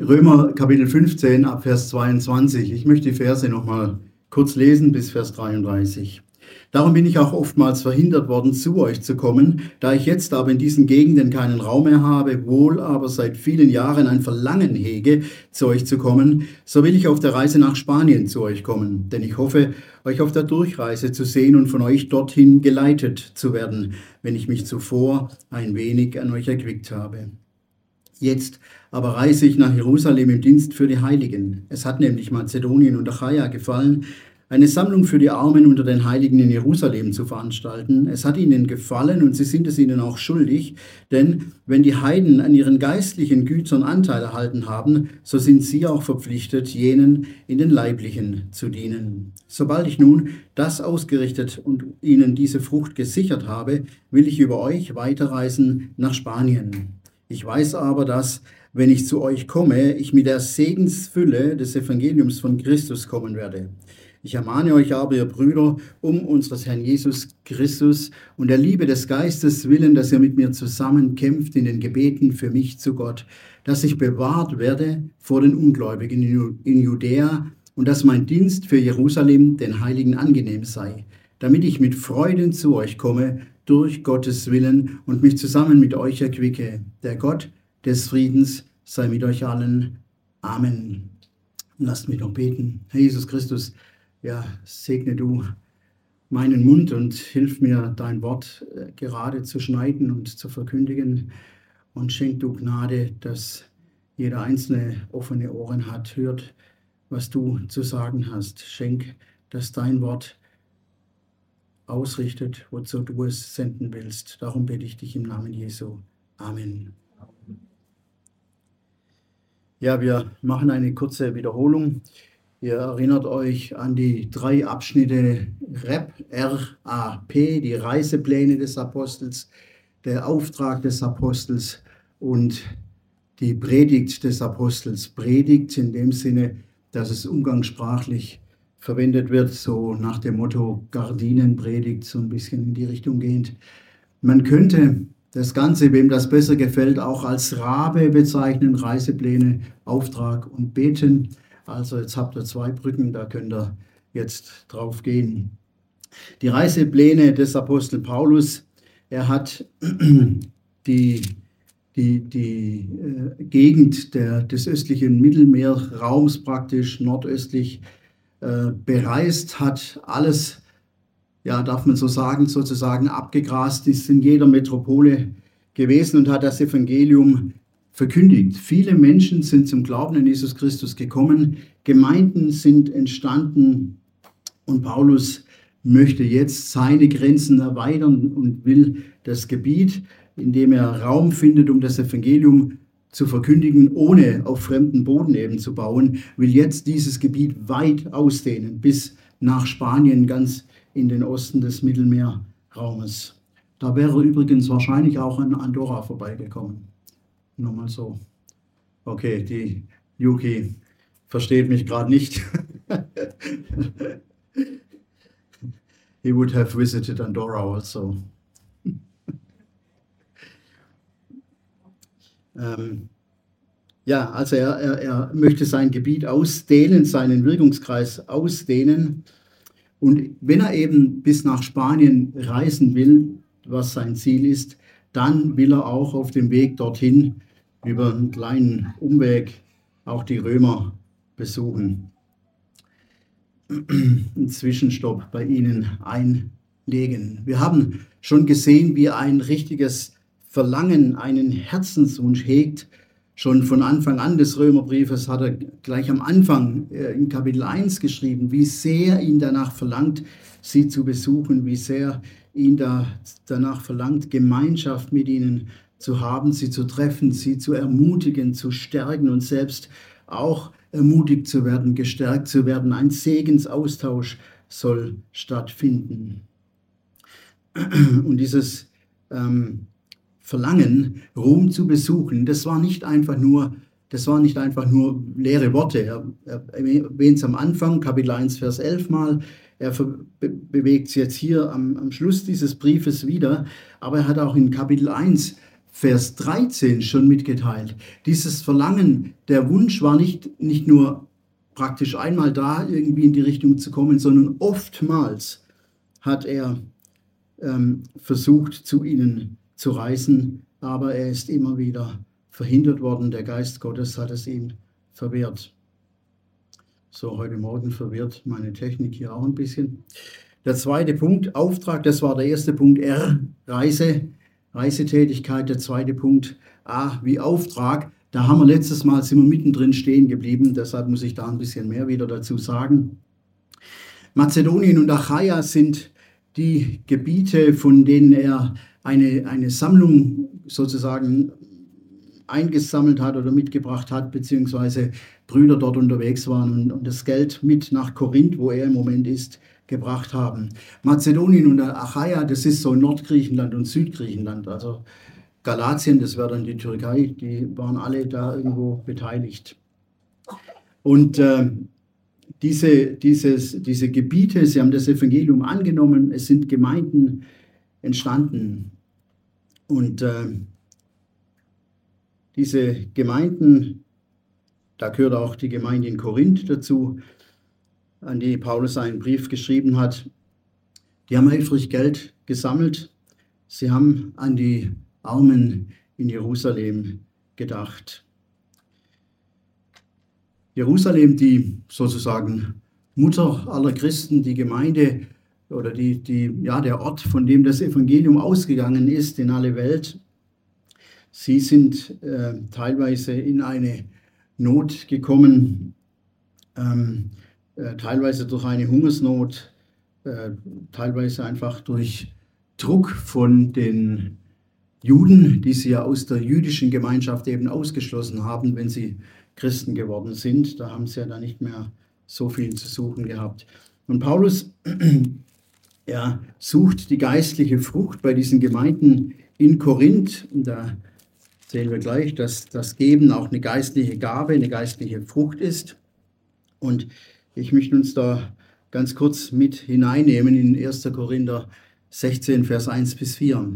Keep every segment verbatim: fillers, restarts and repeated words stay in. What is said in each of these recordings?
Römer Kapitel fünfzehn ab Vers zweiundzwanzig. Ich möchte die Verse nochmal kurz lesen bis Vers dreiunddreißig. Darum bin ich auch oftmals verhindert worden, zu euch zu kommen, da ich jetzt aber in diesen Gegenden keinen Raum mehr habe, wohl aber seit vielen Jahren ein Verlangen hege, zu euch zu kommen, so will ich auf der Reise nach Spanien zu euch kommen, denn ich hoffe, euch auf der Durchreise zu sehen und von euch dorthin geleitet zu werden, wenn ich mich zuvor ein wenig an euch erquickt habe. Jetzt aber reise ich nach Jerusalem im Dienst für die Heiligen. Es hat nämlich Mazedonien und Achaia gefallen, eine Sammlung für die Armen unter den Heiligen in Jerusalem zu veranstalten. Es hat ihnen gefallen und sie sind es ihnen auch schuldig, denn wenn die Heiden an ihren geistlichen Gütern Anteil erhalten haben, so sind sie auch verpflichtet, jenen in den Leiblichen zu dienen. Sobald ich nun das ausgerichtet und ihnen diese Frucht gesichert habe, will ich über euch weiterreisen nach Spanien. Ich weiß aber, dass, wenn ich zu euch komme, ich mit der Segensfülle des Evangeliums von Christus kommen werde. Ich ermahne euch aber, ihr Brüder, um unseres Herrn Jesus Christus und der Liebe des Geistes willen, dass ihr mit mir zusammen kämpft in den Gebeten für mich zu Gott, dass ich bewahrt werde vor den Ungläubigen in Judäa und dass mein Dienst für Jerusalem den Heiligen angenehm sei, damit ich mit Freuden zu euch komme, durch Gottes Willen und mich zusammen mit euch erquicke. Der Gott des Friedens sei mit euch allen. Amen. Lasst mich noch beten. Herr Jesus Christus, ja, segne du meinen Mund und hilf mir, dein Wort gerade zu schneiden und zu verkündigen. Und schenk du Gnade, dass jeder Einzelne offene Ohren hat, hört, was du zu sagen hast. Schenk, dass dein Wort ausrichtet, wozu du es senden willst. Darum bitte ich dich im Namen Jesu. Amen. Ja, wir machen eine kurze Wiederholung. Ihr erinnert euch an die drei Abschnitte R A P, die Reisepläne des Apostels, der Auftrag des Apostels und die Predigt des Apostels. Predigt in dem Sinne, dass es umgangssprachlich verwendet wird, so nach dem Motto Gardinenpredigt, so ein bisschen in die Richtung gehend. Man könnte das Ganze, wem das besser gefällt, auch als Rabe bezeichnen, Reisepläne, Auftrag und Beten. Also jetzt habt ihr zwei Brücken, da könnt ihr jetzt drauf gehen. Die Reisepläne des Apostel Paulus, er hat die, die, die äh, Gegend der, des östlichen Mittelmeerraums praktisch nordöstlich äh, bereist, hat alles, ja, darf man so sagen, sozusagen abgegrast, ist in jeder Metropole gewesen und hat das Evangelium verkündigt. Viele Menschen sind zum Glauben an Jesus Christus gekommen, Gemeinden sind entstanden und Paulus möchte jetzt seine Grenzen erweitern und will das Gebiet, in dem er Raum findet, um das Evangelium zu verkündigen, ohne auf fremden Boden eben zu bauen, will jetzt dieses Gebiet weit ausdehnen, bis nach Spanien, ganz in den Osten des Mittelmeerraumes. Da wäre übrigens wahrscheinlich auch an Andorra vorbeigekommen. Nur mal so. Okay, die Yuki versteht mich gerade nicht. He would have visited Andorra also. ähm, ja, also er, er, er möchte sein Gebiet ausdehnen, seinen Wirkungskreis ausdehnen. Und wenn er eben bis nach Spanien reisen will, was sein Ziel ist, dann will er auch auf dem Weg dorthin über einen kleinen Umweg auch die Römer besuchen. Einen Zwischenstopp bei ihnen einlegen. Wir haben schon gesehen, wie er ein richtiges Verlangen, einen Herzenswunsch hegt. Schon von Anfang an des Römerbriefes hat er gleich am Anfang in Kapitel eins geschrieben, wie sehr ihn danach verlangt, sie zu besuchen, wie sehr ihn da danach verlangt, Gemeinschaft mit ihnen zu haben, sie zu treffen, sie zu ermutigen, zu stärken und selbst auch ermutigt zu werden, gestärkt zu werden. Ein Segensaustausch soll stattfinden. Und dieses ähm, Verlangen, Rom zu besuchen, das war nicht einfach nur, das waren nicht einfach nur leere Worte. Er, er erwähnt es am Anfang, Kapitel eins, Vers elf mal. Er be bewegt es jetzt hier am, am Schluss dieses Briefes wieder. Aber er hat auch in Kapitel eins Vers dreizehn schon mitgeteilt. Dieses Verlangen, der Wunsch war nicht, nicht nur praktisch einmal da, irgendwie in die Richtung zu kommen, sondern oftmals hat er ähm, versucht, zu ihnen zu reisen, aber er ist immer wieder verhindert worden. Der Geist Gottes hat es ihm verwehrt. So, heute Morgen verwirrt meine Technik hier auch ein bisschen. Der zweite Punkt, Auftrag, das war der erste Punkt, R, Reise, Reisetätigkeit. Der zweite Punkt, A, wie Auftrag. Da haben wir letztes Mal, sind wir mittendrin stehen geblieben, deshalb muss ich da ein bisschen mehr wieder dazu sagen. Mazedonien und Achaia sind die Gebiete, von denen er eine, eine Sammlung sozusagen eingesammelt hat oder mitgebracht hat, beziehungsweise Brüder dort unterwegs waren und, und das Geld mit nach Korinth, wo er im Moment ist, gebracht haben. Mazedonien und Achaia, das ist so Nordgriechenland und Südgriechenland, also Galatien, das wäre dann die Türkei, die waren alle da irgendwo beteiligt. Und äh, diese, dieses, diese Gebiete, sie haben das Evangelium angenommen, es sind Gemeinden entstanden. Und äh, diese Gemeinden, da gehört auch die Gemeinde in Korinth dazu, an die Paulus einen Brief geschrieben hat. Die haben eifrig Geld gesammelt. Sie haben an die Armen in Jerusalem gedacht. Jerusalem, die sozusagen Mutter aller Christen, die Gemeinde oder die, die, ja, der Ort, von dem das Evangelium ausgegangen ist in alle Welt. Sie sind äh, teilweise in eine Not gekommen, ähm, äh, teilweise durch eine Hungersnot, äh, teilweise einfach durch Druck von den Juden, die sie ja aus der jüdischen Gemeinschaft eben ausgeschlossen haben, wenn sie Christen geworden sind. Da haben sie ja dann nicht mehr so viel zu suchen gehabt. Und Paulus, er sucht die geistliche Frucht bei diesen Gemeinden in Korinth. Und da sehen wir gleich, dass das Geben auch eine geistliche Gabe, eine geistliche Frucht ist. Und ich möchte uns da ganz kurz mit hineinnehmen in erster Korinther sechzehn, Vers eins bis vier.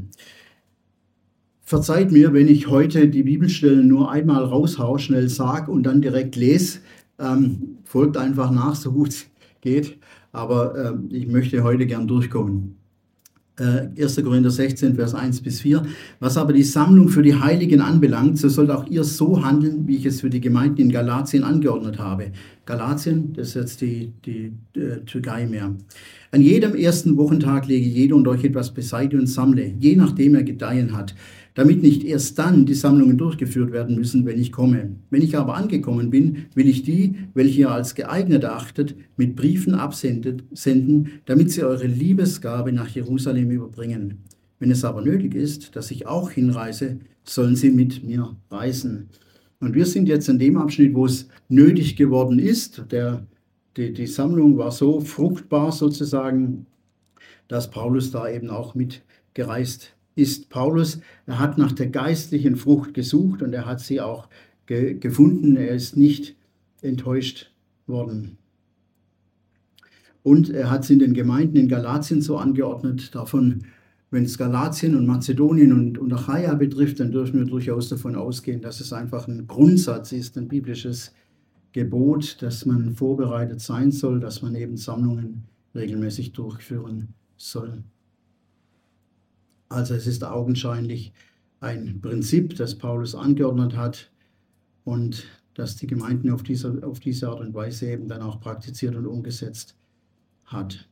Verzeiht mir, wenn ich heute die Bibelstellen nur einmal raushau, schnell sage und dann direkt lese. Ähm, folgt einfach nach, so gut es geht. Aber äh, ich möchte heute gern durchkommen. Äh, erster Korinther sechzehn, Vers eins bis vier. Was aber die Sammlung für die Heiligen anbelangt, so sollt auch ihr so handeln, wie ich es für die Gemeinden in Galatien angeordnet habe. Galatien, das ist jetzt die, die äh, Türkei mehr. An jedem ersten Wochentag lege jeder unter euch etwas beiseite und sammle, je nachdem er gedeihen hat, damit nicht erst dann die Sammlungen durchgeführt werden müssen, wenn ich komme. Wenn ich aber angekommen bin, will ich die, welche ihr als geeignet erachtet, mit Briefen absenden, damit sie eure Liebesgabe nach Jerusalem überbringen. Wenn es aber nötig ist, dass ich auch hinreise, sollen sie mit mir reisen. Und wir sind jetzt in dem Abschnitt, wo es nötig geworden ist. Der, die, die Sammlung war so fruchtbar sozusagen, dass Paulus da eben auch mitgereist ist. Paulus, er hat nach der geistlichen Frucht gesucht und er hat sie auch ge gefunden. Er ist nicht enttäuscht worden. Und er hat es in den Gemeinden in Galatien so angeordnet, davon, wenn es Galatien und Mazedonien und, und Achaia betrifft, dann dürfen wir durchaus davon ausgehen, dass es einfach ein Grundsatz ist, ein biblisches Gebot, dass man vorbereitet sein soll, dass man eben Sammlungen regelmäßig durchführen soll. Also es ist augenscheinlich ein Prinzip, das Paulus angeordnet hat und das die Gemeinden auf diese, auf diese Art und Weise eben dann auch praktiziert und umgesetzt hat.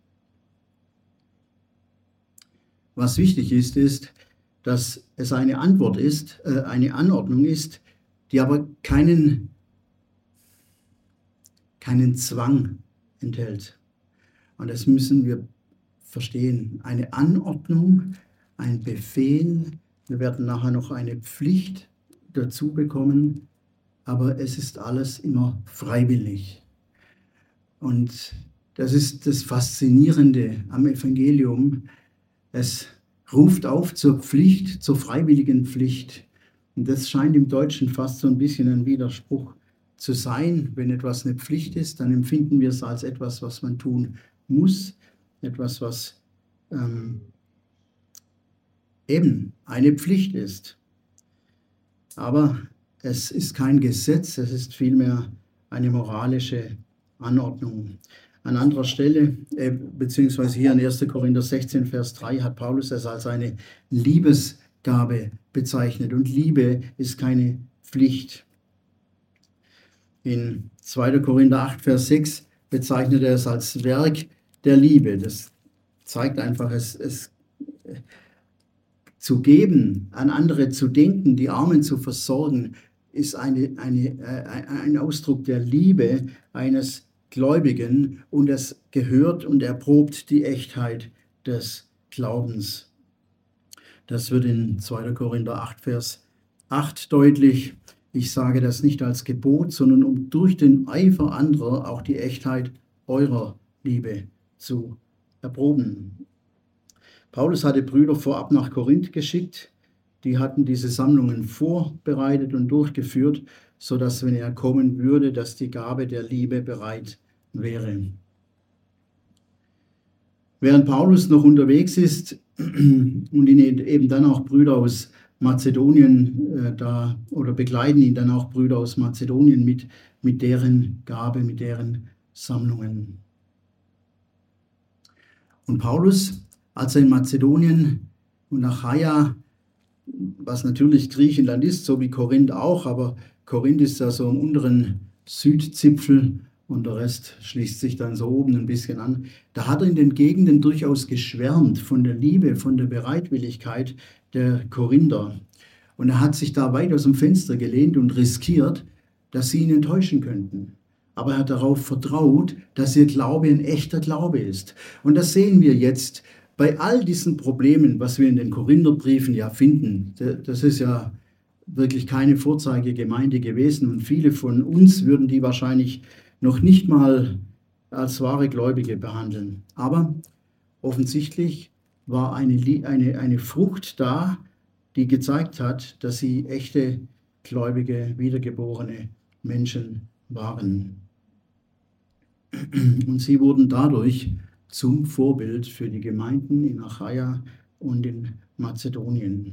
Was wichtig ist, ist, dass es eine Antwort ist, äh, eine Anordnung ist, die aber keinen, keinen Zwang enthält. Und das müssen wir verstehen. Eine Anordnung, ein Befehl, wir werden nachher noch eine Pflicht dazu bekommen, aber es ist alles immer freiwillig. Und das ist das Faszinierende am Evangelium. Es ruft auf zur Pflicht, zur freiwilligen Pflicht. Und das scheint im Deutschen fast so ein bisschen ein Widerspruch zu sein. Wenn etwas eine Pflicht ist, dann empfinden wir es als etwas, was man tun muss, etwas, was ähm, eben eine Pflicht ist. Aber es ist kein Gesetz, es ist vielmehr eine moralische Anordnung. An anderer Stelle, äh, beziehungsweise hier in erster Korinther sechzehn, Vers drei, hat Paulus es als eine Liebesgabe bezeichnet. Und Liebe ist keine Pflicht. In zweiter Korinther acht, Vers sechs bezeichnet er es als Werk der Liebe. Das zeigt einfach, es, es zu geben, an andere zu denken, die Armen zu versorgen, ist eine, eine, äh, ein Ausdruck der Liebe eines Gläubigen und es gehört und erprobt die Echtheit des Glaubens. Das wird in zweiter Korinther acht, Vers acht deutlich. Ich sage das nicht als Gebot, sondern um durch den Eifer anderer auch die Echtheit eurer Liebe zu erproben. Paulus hatte Brüder vorab nach Korinth geschickt. Die hatten diese Sammlungen vorbereitet und durchgeführt, sodass, wenn er kommen würde, dass die Gabe der Liebe bereit wäre. Während Paulus noch unterwegs ist und ihn eben dann auch Brüder aus Mazedonien äh, da oder begleiten ihn dann auch Brüder aus Mazedonien mit, mit deren Gabe, mit deren Sammlungen. Und Paulus, als er in Mazedonien und Achaia, was natürlich Griechenland ist, so wie Korinth auch, aber Korinth ist ja so am unteren Südzipfel und der Rest schließt sich dann so oben ein bisschen an. Da hat er in den Gegenden durchaus geschwärmt von der Liebe, von der Bereitwilligkeit der Korinther. Und er hat sich da weit aus dem Fenster gelehnt und riskiert, dass sie ihn enttäuschen könnten. Aber er hat darauf vertraut, dass ihr Glaube ein echter Glaube ist. Und das sehen wir jetzt bei all diesen Problemen, was wir in den Korintherbriefen ja finden. Das ist ja wirklich keine Vorzeigegemeinde gewesen und viele von uns würden die wahrscheinlich noch nicht mal als wahre Gläubige behandeln. Aber offensichtlich war eine, eine, eine Frucht da, die gezeigt hat, dass sie echte, gläubige, wiedergeborene Menschen waren. Und sie wurden dadurch zum Vorbild für die Gemeinden in Achaia und in Mazedonien.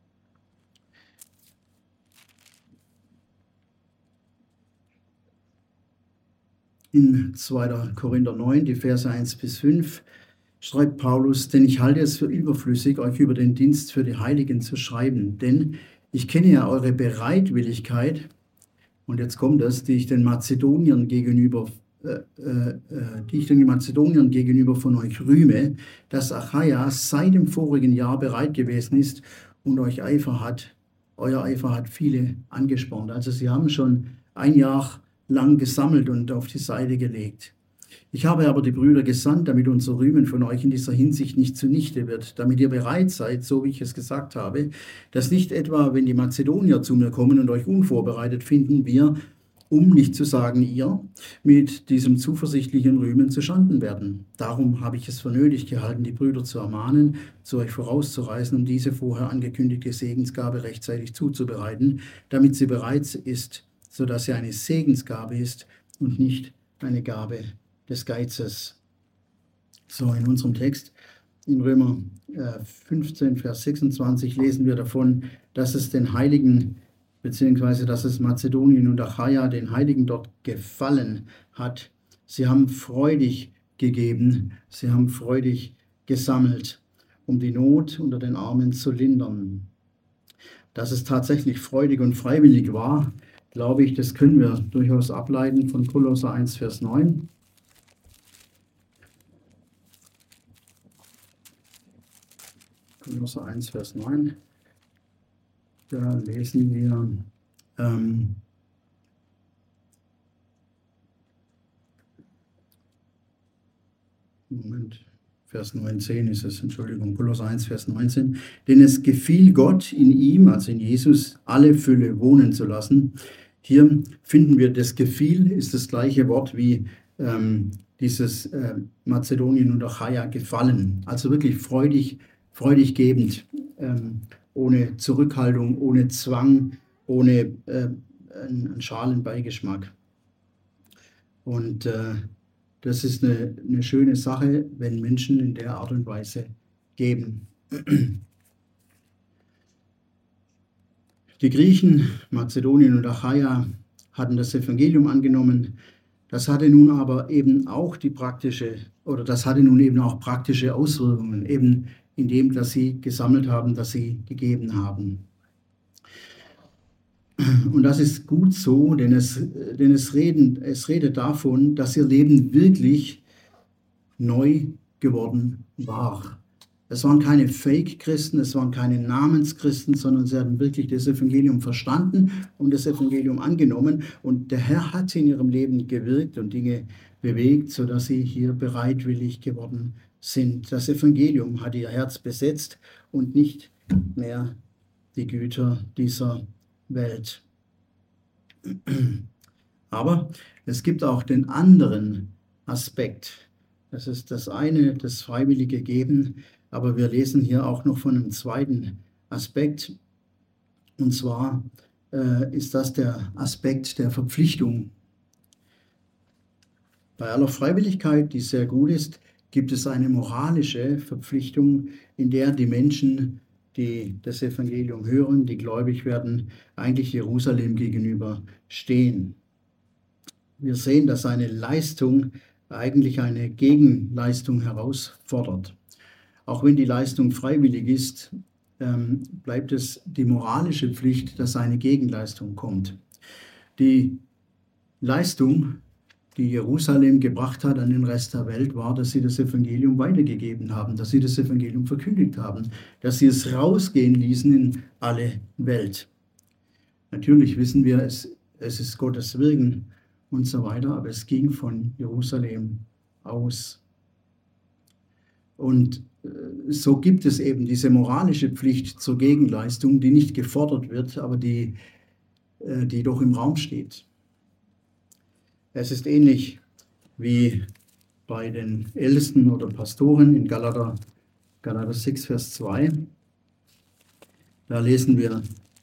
In zweiter Korinther neun, die Verse eins bis fünf, schreibt Paulus: Denn ich halte es für überflüssig, euch über den Dienst für die Heiligen zu schreiben, denn ich kenne ja eure Bereitwilligkeit, und jetzt kommt das, die ich den Mazedoniern gegenüber, äh, äh, die ich den Mazedoniern gegenüber von euch rühme, dass Achaia seit dem vorigen Jahr bereit gewesen ist und euch Eifer hat, euer Eifer hat viele angespornt. Also sie haben schon ein Jahr lang gesammelt und auf die Seite gelegt. Ich habe aber die Brüder gesandt, damit unser Rühmen von euch in dieser Hinsicht nicht zunichte wird, damit ihr bereit seid, so wie ich es gesagt habe, dass nicht etwa, wenn die Mazedonier zu mir kommen und euch unvorbereitet finden, wir, um nicht zu sagen ihr, mit diesem zuversichtlichen Rühmen zuschanden werden. Darum habe ich es für nötig gehalten, die Brüder zu ermahnen, zu euch vorauszureisen, um diese vorher angekündigte Segensgabe rechtzeitig zuzubereiten, damit sie bereit ist, sodass sie eine Segensgabe ist und nicht eine Gabe des Geizes. So, in unserem Text in Römer fünfzehn, Vers sechsundzwanzig lesen wir davon, dass es den Heiligen, beziehungsweise dass es Mazedonien und Achaia den Heiligen dort gefallen hat. Sie haben freudig gegeben, sie haben freudig gesammelt, um die Not unter den Armen zu lindern. Dass es tatsächlich freudig und freiwillig war, glaube ich, das können wir durchaus ableiten von Kolosser eins, Vers neun. Kolosser eins, Vers neun. Da lesen wir, ähm, Moment, Vers neunzehn ist es, Entschuldigung, Kolosser eins, Vers neunzehn. Denn es gefiel Gott in ihm, also in Jesus, alle Fülle wohnen zu lassen. Hier finden wir, das gefiel ist das gleiche Wort wie ähm, dieses äh, Mazedonien und Achaia gefallen. Also wirklich freudig, freudig gebend, ähm, ohne Zurückhaltung, ohne Zwang, ohne äh, einen schalen Beigeschmack. Und äh, das ist eine, eine schöne Sache, wenn Menschen in der Art und Weise geben. Die Griechen, Mazedonien und Achaia hatten das Evangelium angenommen. Das hatte nun aber eben auch die praktische, oder das hatte nun eben auch praktische Auswirkungen, eben in dem, dass sie gesammelt haben, dass sie gegeben haben. Und das ist gut so, denn es, denn es, reden, es redet davon, dass ihr Leben wirklich neu geworden war. Es waren keine Fake-Christen, es waren keine Namenschristen, sondern sie hatten wirklich das Evangelium verstanden und das Evangelium angenommen. Und der Herr hat in ihrem Leben gewirkt und Dinge bewegt, sodass sie hier bereitwillig geworden sind. Das Evangelium hat ihr Herz besetzt und nicht mehr die Güter dieser Welt. Aber es gibt auch den anderen Aspekt. Das ist das eine, das freiwillige Geben. Aber wir lesen hier auch noch von einem zweiten Aspekt. Und zwar äh, ist das der Aspekt der Verpflichtung. Bei aller Freiwilligkeit, die sehr gut ist, gibt es eine moralische Verpflichtung, in der die Menschen, die das Evangelium hören, die gläubig werden, eigentlich Jerusalem gegenüber stehen. Wir sehen, dass eine Leistung eigentlich eine Gegenleistung herausfordert. Auch wenn die Leistung freiwillig ist, ähm, bleibt es die moralische Pflicht, dass eine Gegenleistung kommt. Die Leistung, die Jerusalem gebracht hat an den Rest der Welt, war, dass sie das Evangelium weitergegeben haben, dass sie das Evangelium verkündigt haben, dass sie es rausgehen ließen in alle Welt. Natürlich wissen wir, es, es ist Gottes Wirken und so weiter, aber es ging von Jerusalem aus. Und so gibt es eben diese moralische Pflicht zur Gegenleistung, die nicht gefordert wird, aber die, die doch im Raum steht. Es ist ähnlich wie bei den Ältesten oder Pastoren in Galater, Galater sechs, Vers zwei. Da lesen wir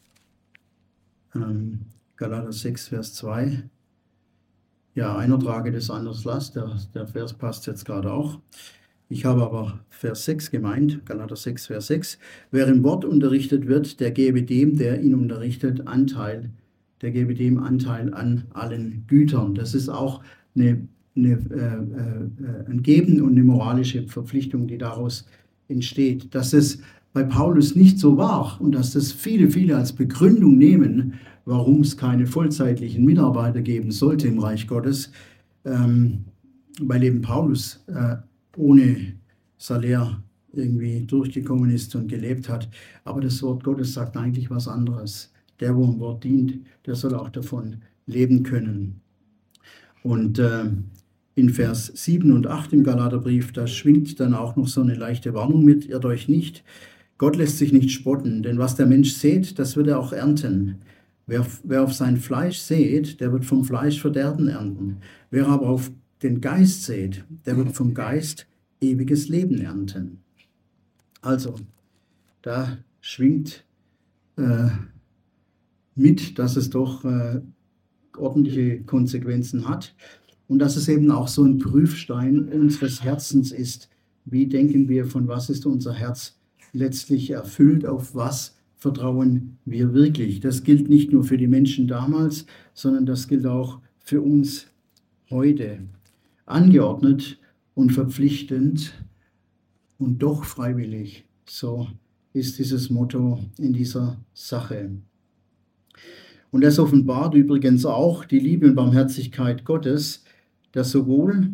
ähm, Galater sechs, Vers zwei. Ja, einer trage des anderen Last, der, der Vers passt jetzt gerade auch. Ich habe aber Vers sechs gemeint, Galater sechs, Vers sechs. Wer im Wort unterrichtet wird, der gebe dem, der ihn unterrichtet, Anteil. Der gebe dem Anteil an allen Gütern. Das ist auch eine, eine, äh, ein Geben und eine moralische Verpflichtung, die daraus entsteht. Dass es bei Paulus nicht so war und dass das viele, viele als Begründung nehmen, warum es keine vollzeitlichen Mitarbeiter geben sollte im Reich Gottes, ähm, weil eben Paulus äh, ohne Salär irgendwie durchgekommen ist und gelebt hat. Aber das Wort Gottes sagt eigentlich was anderes. Der, wo im Wort dient, der soll auch davon leben können. Und äh, in Vers sieben und acht im Galaterbrief, da schwingt dann auch noch so eine leichte Warnung mit, irrt euch nicht. Gott lässt sich nicht spotten, denn was der Mensch sät, das wird er auch ernten. Wer, wer auf sein Fleisch sät, der wird vom Fleisch Verderben ernten. Wer aber auf den Geist sät, der wird vom Geist ewiges Leben ernten. Also, da schwingt äh, mit, dass es doch äh, ordentliche Konsequenzen hat und dass es eben auch so ein Prüfstein unseres Herzens ist. Wie denken wir, von was ist unser Herz letztlich erfüllt, auf was vertrauen wir wirklich? Das gilt nicht nur für die Menschen damals, sondern das gilt auch für uns heute. Angeordnet und verpflichtend und doch freiwillig. So ist dieses Motto in dieser Sache. Und das offenbart übrigens auch die Liebe und Barmherzigkeit Gottes, der sowohl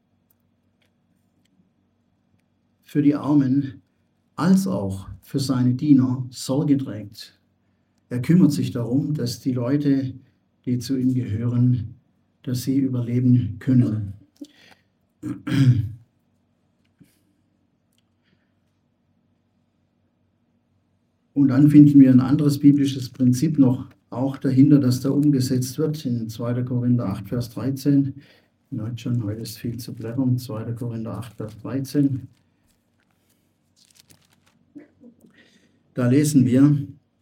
für die Armen als auch für seine Diener Sorge trägt. Er kümmert sich darum, dass die Leute, die zu ihm gehören, dass sie überleben können. Und dann finden wir ein anderes biblisches Prinzip noch auch dahinter, das da umgesetzt wird in zweiter Korinther acht, Vers dreizehn. Heute schon, heute ist viel zu blättern. zweiter Korinther acht, Vers dreizehn. Da lesen wir,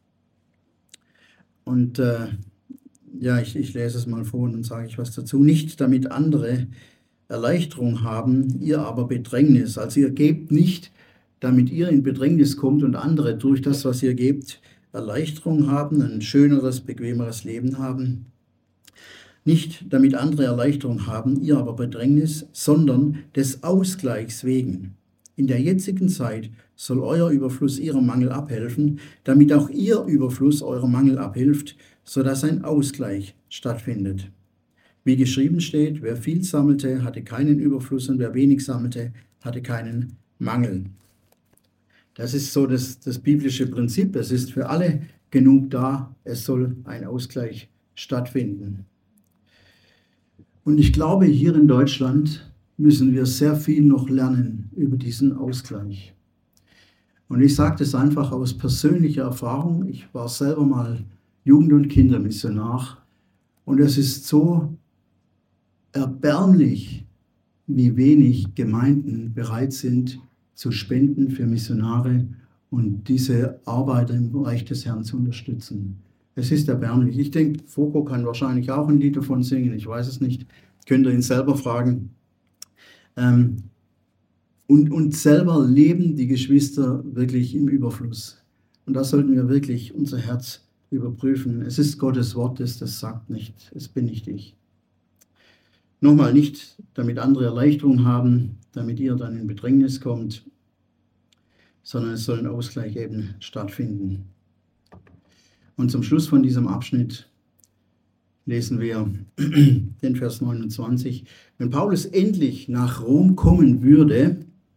und äh, ja, ich, ich lese es mal vor und dann sage ich was dazu. Nicht damit andere Erleichterung haben, ihr aber Bedrängnis. Also ihr gebt nicht, damit ihr in Bedrängnis kommt und andere durch das, was ihr gebt, Erleichterung haben, ein schöneres, bequemeres Leben haben. Nicht damit andere Erleichterung haben, ihr aber Bedrängnis, sondern des Ausgleichs wegen. In der jetzigen Zeit soll euer Überfluss ihrem Mangel abhelfen, damit auch ihr Überfluss eurem Mangel abhilft, sodass ein Ausgleich stattfindet. Wie geschrieben steht, wer viel sammelte, hatte keinen Überfluss und wer wenig sammelte, hatte keinen Mangel. Das ist so das, das biblische Prinzip. Es ist für alle genug da. Es soll ein Ausgleich stattfinden. Und ich glaube, hier in Deutschland müssen wir sehr viel noch lernen über diesen Ausgleich. Und ich sage das einfach aus persönlicher Erfahrung. Ich war selber mal Jugend- und Kindermissionar. Und es ist so erbärmlich, wie wenig Gemeinden bereit sind, zu spenden für Missionare und diese Arbeiter im Bereich des Herrn zu unterstützen. Es ist erbärmlich. Ich denke, Foko kann wahrscheinlich auch ein Lied davon singen, ich weiß es nicht. Könnt ihr ihn selber fragen. Ähm, und, und selber leben die Geschwister wirklich im Überfluss. Und da sollten wir wirklich unser Herz überprüfen. Es ist Gottes Wort, das das sagt, nicht. Es bin nicht ich. Nochmal, nicht damit andere Erleichterung haben, damit ihr dann in Bedrängnis kommt, sondern es soll ein Ausgleich eben stattfinden. Und zum Schluss von diesem Abschnitt lesen wir den Vers neunundzwanzig. Wenn Paulus endlich nach Rom kommen würde,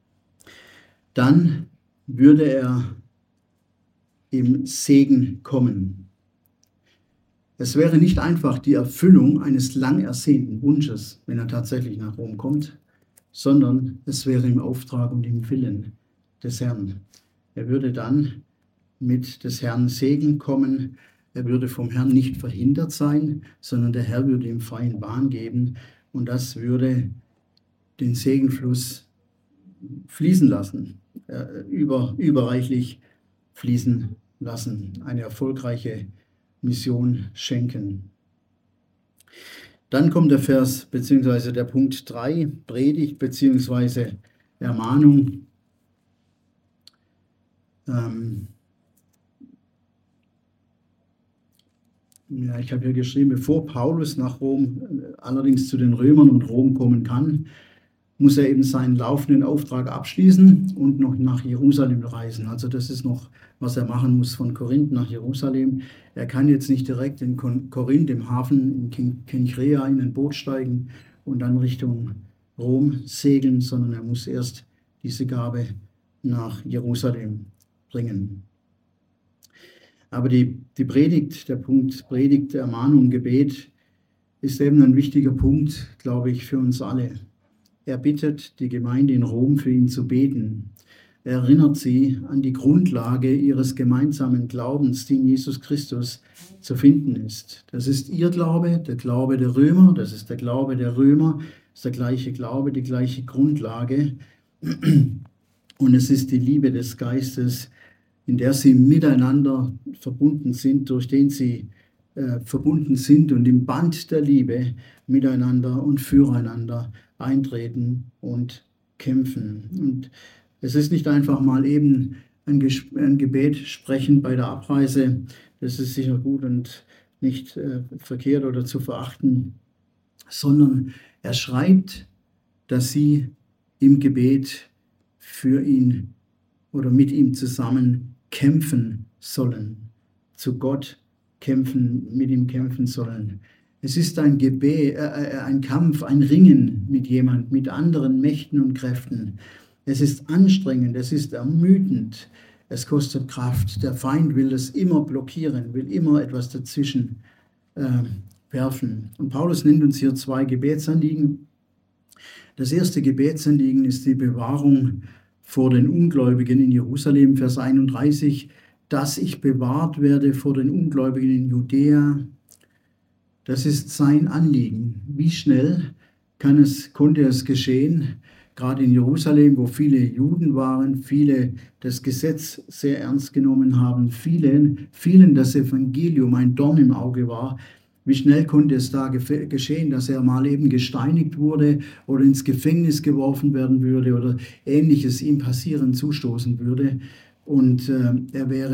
dann würde er im Segen kommen. Es wäre nicht einfach die Erfüllung eines lang ersehnten Wunsches, wenn er tatsächlich nach Rom kommt, sondern es wäre im Auftrag und im Willen des Herrn. Er würde dann mit des Herrn Segen kommen. Er würde vom Herrn nicht verhindert sein, sondern der Herr würde ihm freien Bahn geben und das würde den Segenfluss fließen lassen, äh, über, überreichlich fließen lassen, eine erfolgreiche Mission schenken. Dann kommt der Vers bzw. der Punkt drei, Predigt bzw. Ermahnung. Ähm, ja, ich habe hier geschrieben, bevor Paulus nach Rom, allerdings zu den Römern und Rom kommen kann, muss er eben seinen laufenden Auftrag abschließen und noch nach Jerusalem reisen. Also das ist noch, was er machen muss von Korinth nach Jerusalem. Er kann jetzt nicht direkt in Korinth, im Hafen in Kenchrea, in ein Boot steigen und dann Richtung Rom segeln, sondern er muss erst diese Gabe nach Jerusalem bringen. Aber die, die Predigt, der Punkt Predigt, Ermahnung, Gebet, ist eben ein wichtiger Punkt, glaube ich, für uns alle. Er bittet die Gemeinde in Rom, für ihn zu beten. Er erinnert sie an die Grundlage ihres gemeinsamen Glaubens, die in Jesus Christus zu finden ist. Das ist ihr Glaube, der Glaube der Römer, das ist der Glaube der Römer, das ist der gleiche Glaube, die gleiche Grundlage. Und es ist die Liebe des Geistes, in der sie miteinander verbunden sind, durch den sie äh, verbunden sind und im Band der Liebe miteinander und füreinander eintreten und kämpfen. Und es ist nicht einfach mal eben ein, Ges- ein Gebet sprechen bei der Abreise, das ist sicher gut und nicht äh, verkehrt oder zu verachten, sondern er schreibt, dass sie im Gebet für ihn oder mit ihm zusammen kämpfen sollen, zu Gott kämpfen, mit ihm kämpfen sollen. Es ist ein Gebet, äh, ein Kampf, ein Ringen mit jemand, mit anderen Mächten und Kräften. Es ist anstrengend, es ist ermüdend, es kostet Kraft. Der Feind will das immer blockieren, will immer etwas dazwischen äh, werfen. Und Paulus nennt uns hier zwei Gebetsanliegen. Das erste Gebetsanliegen ist die Bewahrung vor den Ungläubigen in Jerusalem, Vers einunddreißig, dass ich bewahrt werde vor den Ungläubigen in Judäa. Das ist sein Anliegen. Wie schnell kann es, konnte es geschehen, gerade in Jerusalem, wo viele Juden waren, viele das Gesetz sehr ernst genommen haben, vielen, vielen das Evangelium ein Dorn im Auge war. Wie schnell konnte es da geschehen, dass er mal eben gesteinigt wurde oder ins Gefängnis geworfen werden würde oder Ähnliches ihm passieren, zustoßen würde. Und äh, er wäre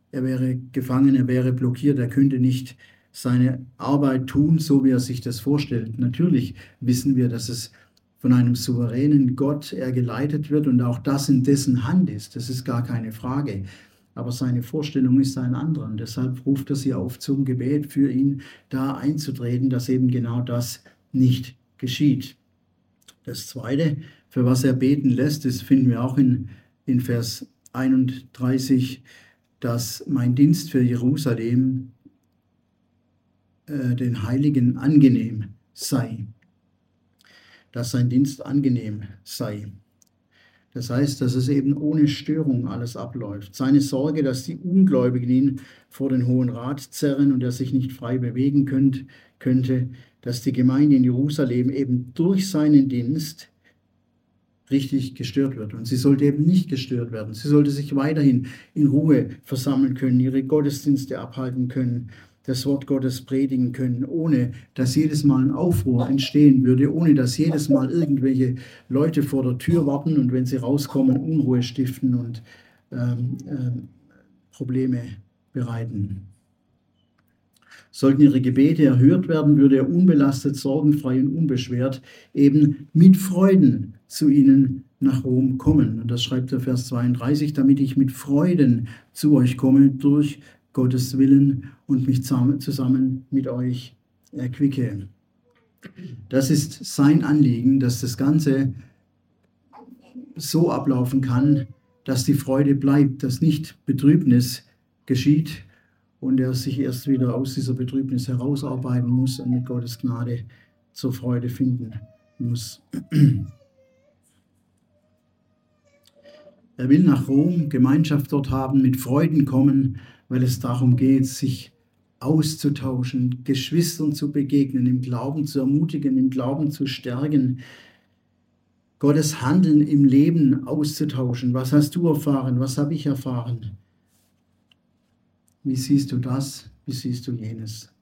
er wäre gefangen, er wäre blockiert, er könnte nicht seine Arbeit tun, so wie er sich das vorstellt. Natürlich wissen wir, dass es von einem souveränen Gott er geleitet wird und auch das in dessen Hand ist. Das ist gar keine Frage. Aber seine Vorstellung ist ein anderer. Und deshalb ruft er sie auf zum Gebet für ihn, da einzutreten, dass eben genau das nicht geschieht. Das Zweite, für was er beten lässt, das finden wir auch in, in Vers einunddreißig, dass mein Dienst für Jerusalem äh, den Heiligen angenehm sei. Dass sein Dienst angenehm sei. Das heißt, dass es eben ohne Störung alles abläuft. Seine Sorge, dass die Ungläubigen ihn vor den Hohen Rat zerren und er sich nicht frei bewegen könnt, könnte, dass die Gemeinde in Jerusalem eben durch seinen Dienst richtig gestört wird. Und sie sollte eben nicht gestört werden. Sie sollte sich weiterhin in Ruhe versammeln können, ihre Gottesdienste abhalten können, das Wort Gottes predigen können, ohne dass jedes Mal ein Aufruhr entstehen würde, ohne dass jedes Mal irgendwelche Leute vor der Tür warten und wenn sie rauskommen, Unruhe stiften und ähm, ähm, Probleme bereiten. Sollten ihre Gebete erhört werden, würde er unbelastet, sorgenfrei und unbeschwert eben mit Freuden zu ihnen nach Rom kommen. Und das schreibt der Vers zweiunddreißig, damit ich mit Freuden zu euch komme durch Gottes Willen und mich zusammen mit euch erquicke. Das ist sein Anliegen, dass das Ganze so ablaufen kann, dass die Freude bleibt, dass nicht Betrübnis geschieht und er sich erst wieder aus dieser Betrübnis herausarbeiten muss und mit Gottes Gnade zur Freude finden muss. Er will nach Rom, Gemeinschaft dort haben, mit Freuden kommen, weil es darum geht, sich auszutauschen, Geschwistern zu begegnen, im Glauben zu ermutigen, im Glauben zu stärken, Gottes Handeln im Leben auszutauschen. Was hast du erfahren? Was habe ich erfahren? Wie siehst du das? Wie siehst du jenes?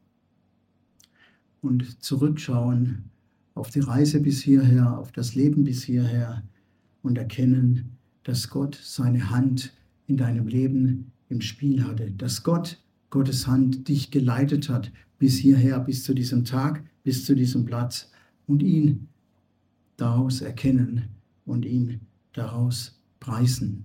Und zurückschauen auf die Reise bis hierher, auf das Leben bis hierher und erkennen, dass Gott seine Hand in deinem Leben im Spiel hatte, dass Gott, Gottes Hand dich geleitet hat bis hierher, bis zu diesem Tag, bis zu diesem Platz und ihn daraus erkennen und ihn daraus preisen.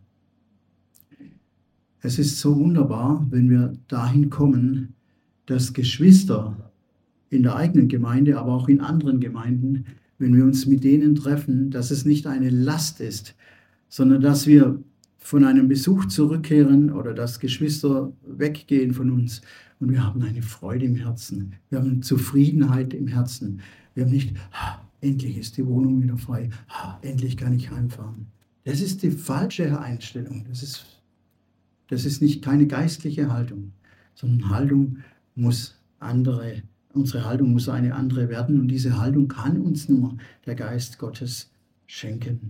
Es ist so wunderbar, wenn wir dahin kommen, dass Geschwister in der eigenen Gemeinde, aber auch in anderen Gemeinden, wenn wir uns mit denen treffen, dass es nicht eine Last ist, sondern dass wir von einem Besuch zurückkehren oder dass Geschwister weggehen von uns und wir haben eine Freude im Herzen, wir haben Zufriedenheit im Herzen. Wir haben nicht, ah, endlich ist die Wohnung wieder frei, ah, endlich kann ich heimfahren. Das ist die falsche Einstellung, das ist, das ist nicht keine geistliche Haltung, sondern Haltung muss andere, unsere Haltung muss eine andere werden und diese Haltung kann uns nur der Geist Gottes schenken.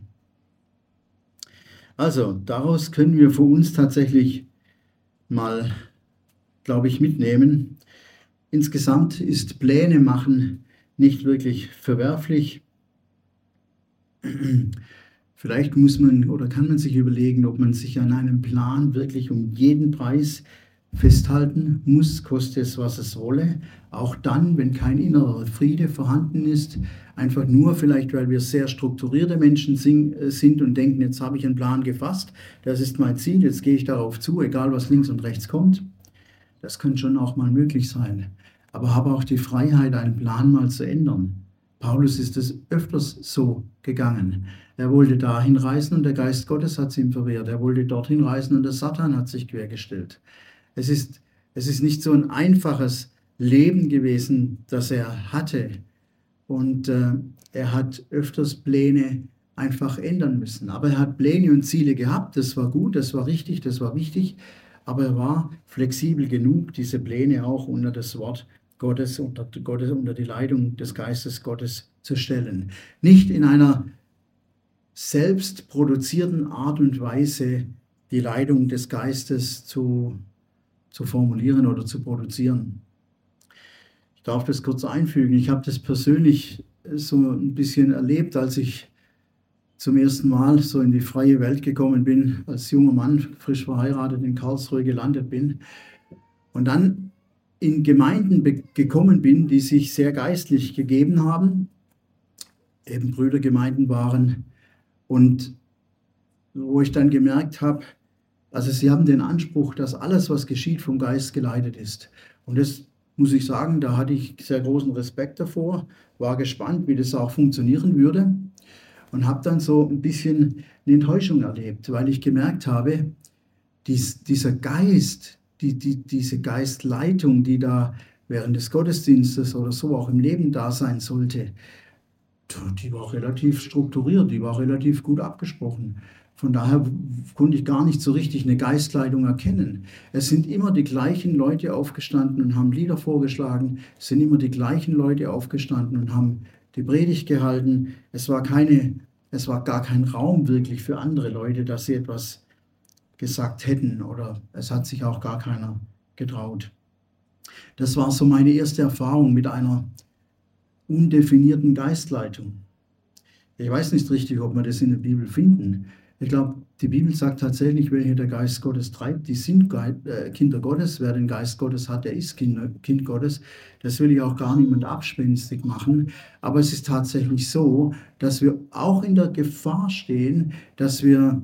Also, daraus können wir für uns tatsächlich mal, glaube ich, mitnehmen. Insgesamt ist Pläne machen nicht wirklich verwerflich. Vielleicht muss man oder kann man sich überlegen, ob man sich an einem Plan wirklich um jeden Preis festhalten muss, koste es, was es wolle. Auch dann, wenn kein innerer Friede vorhanden ist, einfach nur vielleicht, weil wir sehr strukturierte Menschen sind und denken, jetzt habe ich einen Plan gefasst, das ist mein Ziel, jetzt gehe ich darauf zu, egal was links und rechts kommt. Das könnte schon auch mal möglich sein. Aber habe auch die Freiheit, einen Plan mal zu ändern. Paulus ist es öfters so gegangen. Er wollte dahin reisen und der Geist Gottes hat es ihm verwehrt. Er wollte dorthin reisen und der Satan hat sich quergestellt. Es ist, es ist nicht so ein einfaches Leben gewesen, das er hatte. Und äh, er hat öfters Pläne einfach ändern müssen. Aber er hat Pläne und Ziele gehabt. Das war gut, das war richtig, das war wichtig. Aber er war flexibel genug, diese Pläne auch unter das Wort Gottes, unter, Gottes, unter die Leitung des Geistes Gottes zu stellen. Nicht in einer selbst produzierten Art und Weise die Leitung des Geistes zu, zu formulieren oder zu produzieren. Ich darf das kurz einfügen. Ich habe das persönlich so ein bisschen erlebt, als ich zum ersten Mal so in die freie Welt gekommen bin, als junger Mann, frisch verheiratet in Karlsruhe gelandet bin und dann in Gemeinden gekommen bin, die sich sehr geistlich gegeben haben, eben Brüdergemeinden waren und wo ich dann gemerkt habe, also sie haben den Anspruch, dass alles, was geschieht, vom Geist geleitet ist. Und das muss ich sagen, da hatte ich sehr großen Respekt davor, war gespannt, wie das auch funktionieren würde und habe dann so ein bisschen eine Enttäuschung erlebt, weil ich gemerkt habe, dies, dieser Geist, die, die, diese Geistleitung, die da während des Gottesdienstes oder so auch im Leben da sein sollte, die war relativ strukturiert, die war relativ gut abgesprochen. Von daher konnte ich gar nicht so richtig eine Geistleitung erkennen. Es sind immer die gleichen Leute aufgestanden und haben Lieder vorgeschlagen. Es sind immer die gleichen Leute aufgestanden und haben die Predigt gehalten. Es war keine, es war gar kein Raum wirklich für andere Leute, dass sie etwas gesagt hätten, oder es hat sich auch gar keiner getraut. Das war so meine erste Erfahrung mit einer undefinierten Geistleitung. Ich weiß nicht richtig, ob wir das in der Bibel finden. Ich glaube, die Bibel sagt tatsächlich, welche der Geist Gottes treibt, die sind Kinder Gottes. Wer den Geist Gottes hat, der ist Kind Gottes. Das will ich auch gar niemand abspenstig machen. Aber es ist tatsächlich so, dass wir auch in der Gefahr stehen, dass wir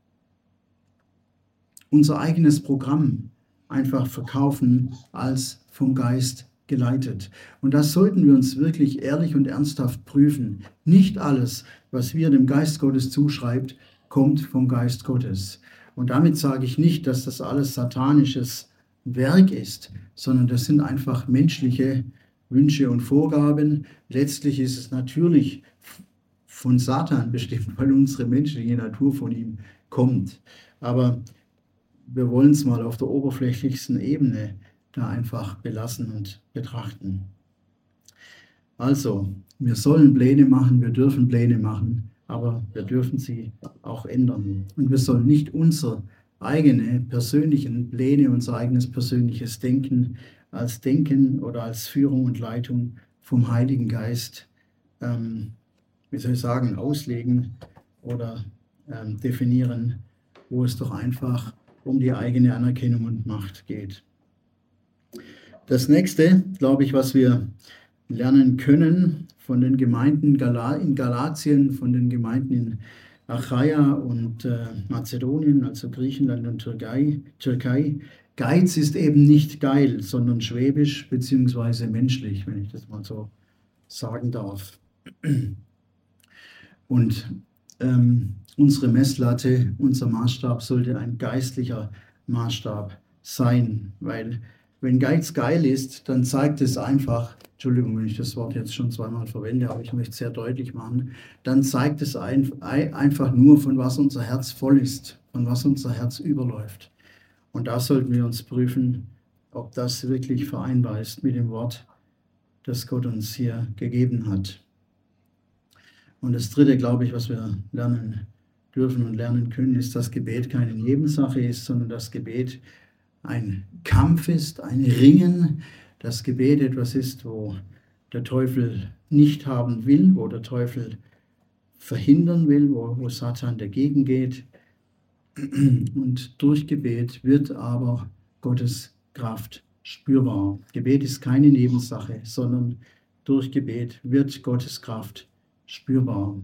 unser eigenes Programm einfach verkaufen als vom Geist geleitet. Und das sollten wir uns wirklich ehrlich und ernsthaft prüfen. Nicht alles, was wir dem Geist Gottes zuschreibt, kommt vom Geist Gottes. Und damit sage ich nicht, dass das alles satanisches Werk ist, sondern das sind einfach menschliche Wünsche und Vorgaben. Letztlich ist es natürlich von Satan bestimmt, weil unsere menschliche Natur von ihm kommt. Aber wir wollen es mal auf der oberflächlichsten Ebene da einfach belassen und betrachten. Also, wir sollen Pläne machen, wir dürfen Pläne machen, aber wir dürfen sie auch ändern. Und wir sollen nicht unsere eigene persönlichen Pläne, unser eigenes persönliches Denken als Denken oder als Führung und Leitung vom Heiligen Geist, ähm, wie soll ich sagen, auslegen oder ähm, definieren, wo es doch einfach um die eigene Anerkennung und Macht geht. Das nächste, glaube ich, was wir lernen können von den Gemeinden in Galatien, von den Gemeinden in Achaia und äh, Mazedonien, also Griechenland und Türkei, Türkei. Geiz ist eben nicht geil, sondern schwäbisch bzw. menschlich, wenn ich das mal so sagen darf. Und ähm, unsere Messlatte, unser Maßstab sollte ein geistlicher Maßstab sein, weil wenn Geiz geil ist, dann zeigt es einfach, Entschuldigung, wenn ich das Wort jetzt schon zweimal verwende, aber ich möchte es sehr deutlich machen, dann zeigt es ein, einfach nur, von was unser Herz voll ist, von was unser Herz überläuft. Und da sollten wir uns prüfen, ob das wirklich vereinbar ist mit dem Wort, das Gott uns hier gegeben hat. Und das Dritte, glaube ich, was wir lernen dürfen und lernen können, ist, dass Gebet keine Nebensache ist, sondern das Gebet ein Kampf ist, ein Ringen, das Gebet etwas ist, wo der Teufel nicht haben will, wo der Teufel verhindern will, wo, wo Satan dagegen geht. Und durch Gebet wird aber Gottes Kraft spürbar. Gebet ist keine Nebensache, sondern durch Gebet wird Gottes Kraft spürbar.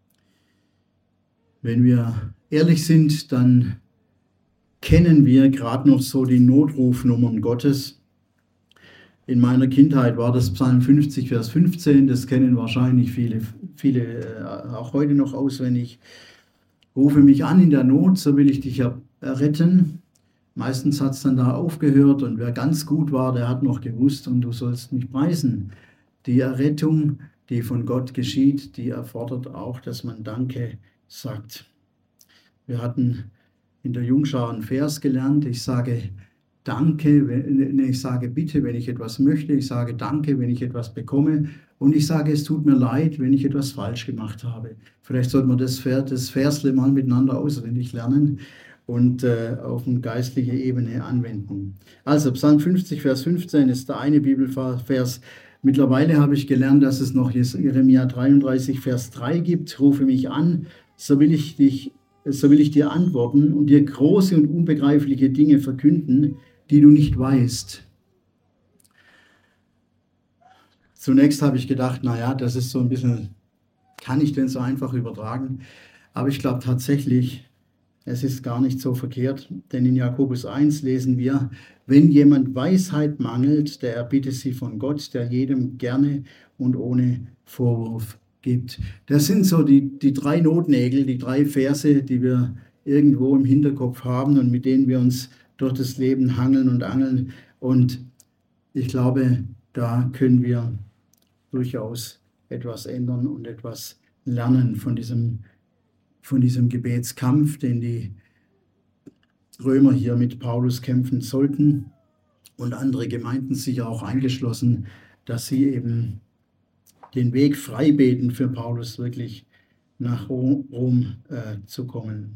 Wenn wir ehrlich sind, dann kennen wir gerade noch so die Notrufnummern Gottes. In meiner Kindheit war das Psalm fünfzig, Vers fünfzehn, das kennen wahrscheinlich viele, viele auch heute noch auswendig. Rufe mich an in der Not, so will ich dich erretten. Meistens hat es dann da aufgehört und wer ganz gut war, der hat noch gewusst und du sollst mich preisen. Die Errettung, die von Gott geschieht, die erfordert auch, dass man Danke sagt. Wir hatten in der Jungschar einen Vers gelernt, ich sage Danke, wenn, ich sage bitte, wenn ich etwas möchte, ich sage Danke, wenn ich etwas bekomme und ich sage, es tut mir leid, wenn ich etwas falsch gemacht habe. Vielleicht sollten wir das, Vers, das Versle mal miteinander auswendig lernen und äh, auf eine geistliche Ebene anwenden. Also Psalm fünfzig, Vers fünfzehn ist der eine Bibelvers. Mittlerweile habe ich gelernt, dass es noch Jeremia dreiunddreißig, Vers drei gibt. Rufe mich an, so will ich dich, so will ich dir antworten und dir große und unbegreifliche Dinge verkünden, die du nicht weißt. Zunächst habe ich gedacht, naja, das ist so ein bisschen, kann ich denn so einfach übertragen? Aber ich glaube tatsächlich, es ist gar nicht so verkehrt, denn in Jakobus eins lesen wir, wenn jemand Weisheit mangelt, der erbitte sie von Gott, der jedem gerne und ohne Vorwurf gibt. Das sind so die, die drei Notnägel, die drei Verse, die wir irgendwo im Hinterkopf haben und mit denen wir uns durch das Leben hangeln und angeln. Und ich glaube, da können wir durchaus etwas ändern und etwas lernen von diesem, von diesem Gebetskampf, den die Römer hier mit Paulus kämpfen sollten und andere Gemeinden sicher auch eingeschlossen, dass sie eben den Weg frei beten für Paulus wirklich nach Rom, Rom äh, zu kommen.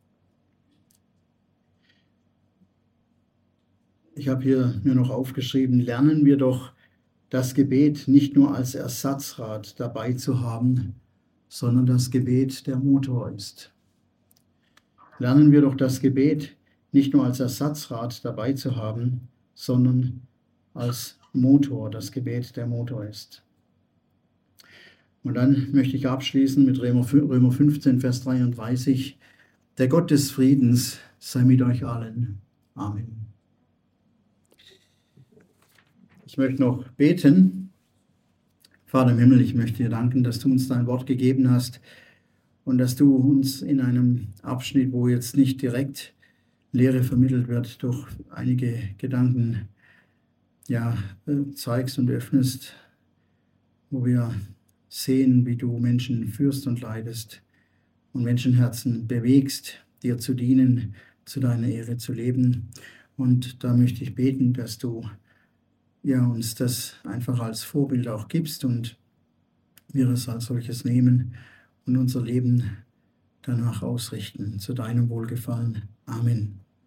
Ich habe hier mir noch aufgeschrieben, lernen wir doch das Gebet nicht nur als Ersatzrad dabei zu haben, sondern das Gebet der Motor ist. Lernen wir doch das Gebet nicht nur als Ersatzrad dabei zu haben, sondern als Motor, das Gebet der Motor ist. Und dann möchte ich abschließen mit Römer fünfzehn, Vers dreiunddreißig. Der Gott des Friedens sei mit euch allen. Amen. Ich möchte noch beten. Vater im Himmel, ich möchte dir danken, dass du uns dein Wort gegeben hast und dass du uns in einem Abschnitt, wo jetzt nicht direkt Lehre vermittelt wird, durch einige Gedanken ja, zeigst und öffnest, wo wir sehen, wie du Menschen führst und leitest und Menschenherzen bewegst, dir zu dienen, zu deiner Ehre zu leben. Und da möchte ich beten, dass du ja, uns das einfach als Vorbild auch gibst und wir es als solches nehmen und unser Leben danach ausrichten, zu deinem Wohlgefallen. Amen.